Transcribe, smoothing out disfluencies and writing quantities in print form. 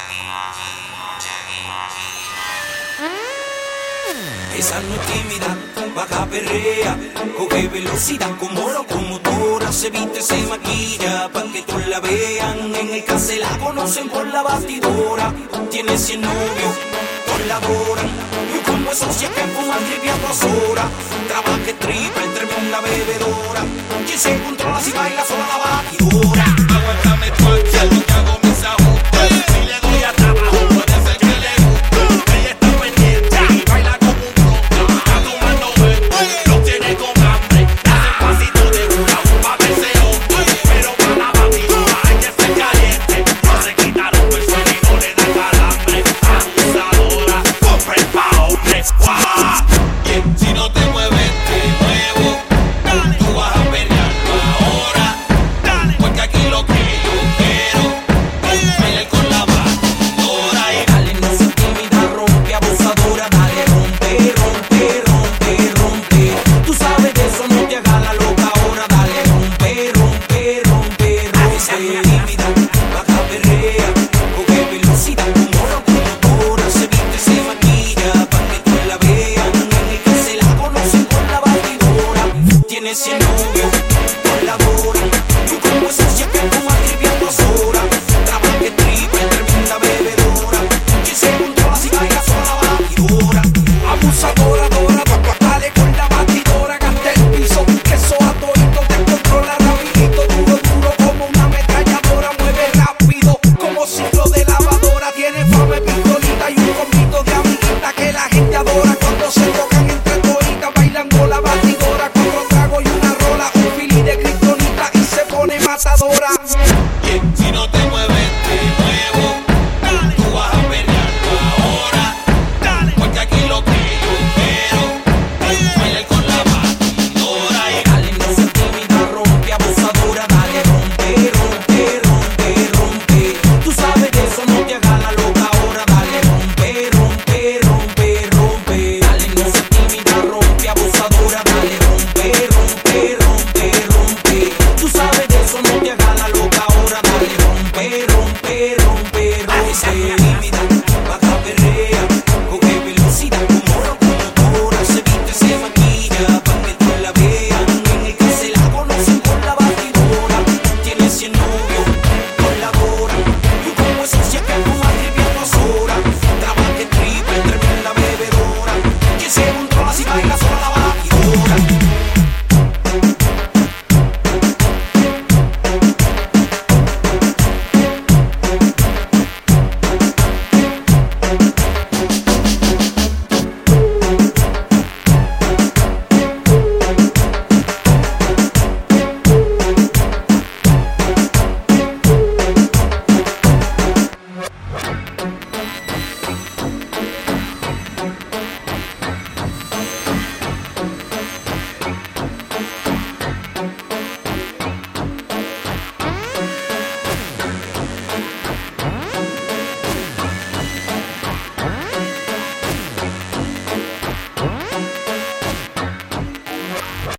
Esa no es tímida, baja perrea, coge velocidad como locomotora, se viste, se maquilla pa' que todos la vean, en el caso la conocen por la batidora, tiene 100 novios, colaboran, y un combo de socias que fuman triple a 2 horas, trabaja triple, tremenda bebedora, quien se controla si baila sola la batidora. Aguántame tu yo te hago